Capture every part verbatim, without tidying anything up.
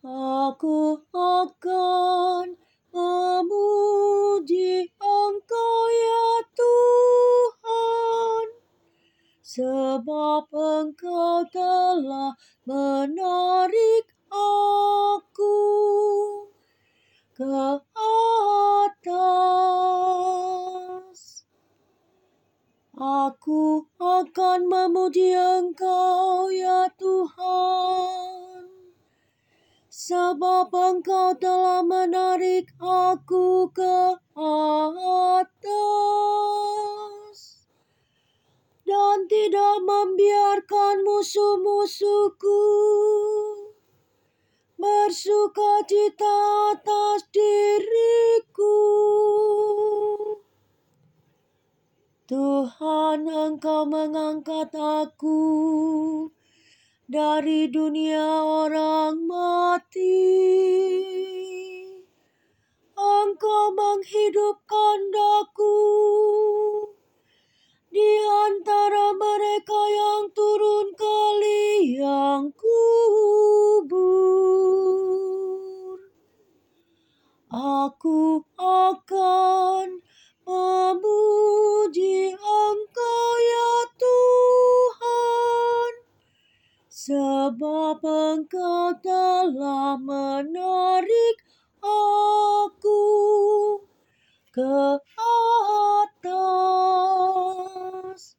Aku akan memuji Engkau ya Tuhan, sebab Engkau telah menarik aku ke atas. Aku akan memuji Engkau ya Tuhan, sebab Engkau telah menarik aku ke atas dan tidak membiarkan musuh-musuhku bersukacita atas diriku. Tuhan, Engkau mengangkat aku dari dunia orang mati. Engkau menghidupkan daku di antara mereka yang turun ke liang kubur. Aku akan memuji Engkau ya Tuhan, sebab Engkau telah menarik aku ke atas.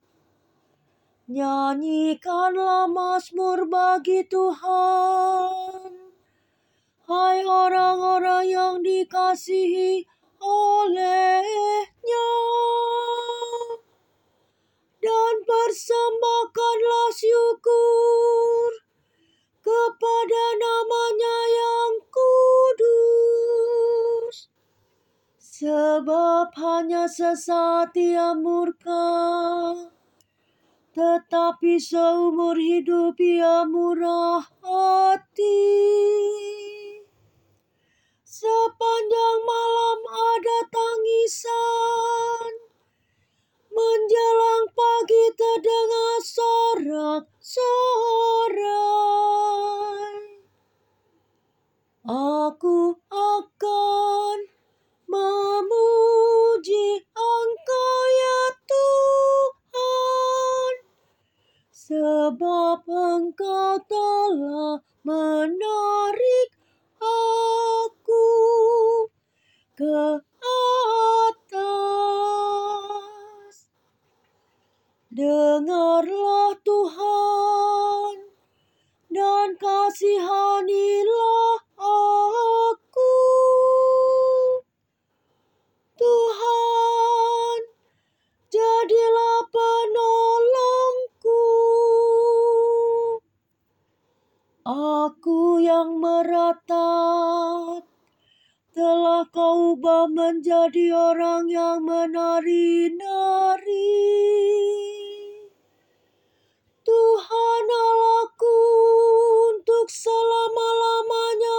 Nyanyikanlah mazmur bagi Tuhan, hai orang-orang yang dikasihi oleh-Nya, dan persembahkanlah syukur kepada nama-Nya yang kudus. Sebab hanya sesaat Ia murka, tetapi seumur hidup Ia murah hati. Sepanjang malam ada tangisan, menjelang pagi terdengar sorak-sorai. Aku akan memuji Engkau ya Tuhan, sebab Engkau telah menarik aku ke atas. Dengarlah Tuhan, dan kasihanilah aku. Tuhan, jadilah penolongku. Aku yang meratap telah Kau ubah menjadi orang yang menari-nari. Tuhan Allahku, untuk selama-lamanya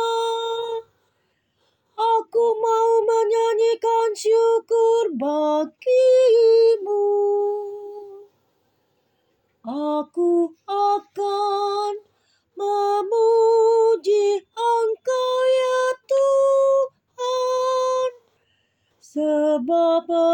aku mau menyanyikan syukur bagi-Mu. Aku akan memuji Engkau ya Tuhan, sebab